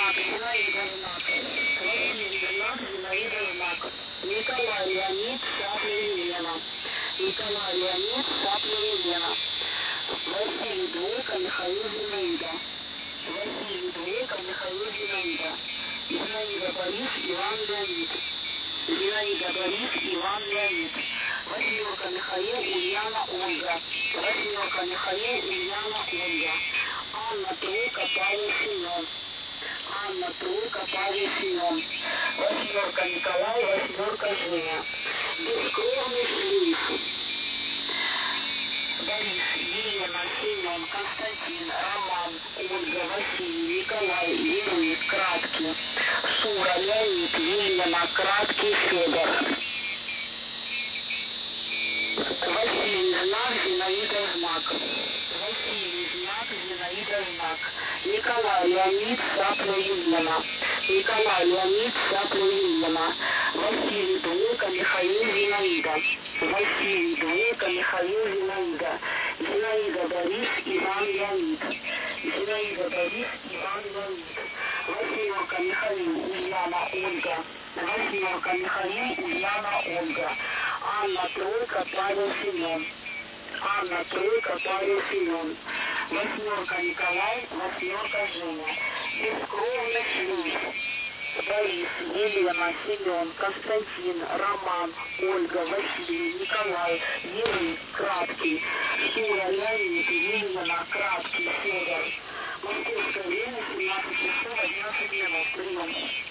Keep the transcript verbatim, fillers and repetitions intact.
знак, Зинаида знак, Василий знак, Зинаида знак, Николай Леонид, Сапля Елена, Николай Леонид, Сапля Елена, Василий двойка, Михаил Зинаида, Василий двойка, Михаил Зинаида, Зинаида Борис, Иван Леонид, Зинаида Борис, Иван Леонид, Восьмерка Михаил, Ульяна Ольга, Восьмерка Михаил, Ульяна Ольга, Анна Тройка, Павел Семен, Анна Тройка, Павел Семен, Восьмерка Николай, Восьмерка Женя, Бескровный шлейф, Борис, Елена, Семен, Константин, Роман, Ольга, Василий, Николай, Леонид, Краткий, Сура, Леонид, Елена, Краткий, Федор. Василий знак, Зинаида знак. Василий знак, Зинаида знак. Николай Леонид, Сапля Елена. Николай Леонид, Сапля Елена. Василий двойка, Михаил Зинаида. Василий двойка, Михаил Зинаида. Зинаида Борис, Иван Леонид. Зинаида Борис, Иван Леонид. Восьмерка Михаил, Ульяна Ольга. Восьмерка Михаил, Ульяна Ольга. Анна Тройка, Павел Семен. Анна Тройка, Павел Семен. Восьмерка Николай, восьмерка Женя. Бескровный шлейф. Борис, Елена, Семен, Константин, Роман, Ольга, Василий, Николай, Еры, Краткий, Сура, Леонид, Елена, Краткий, Федор. Московское время семнадцать часов одиннадцать минут. Прием.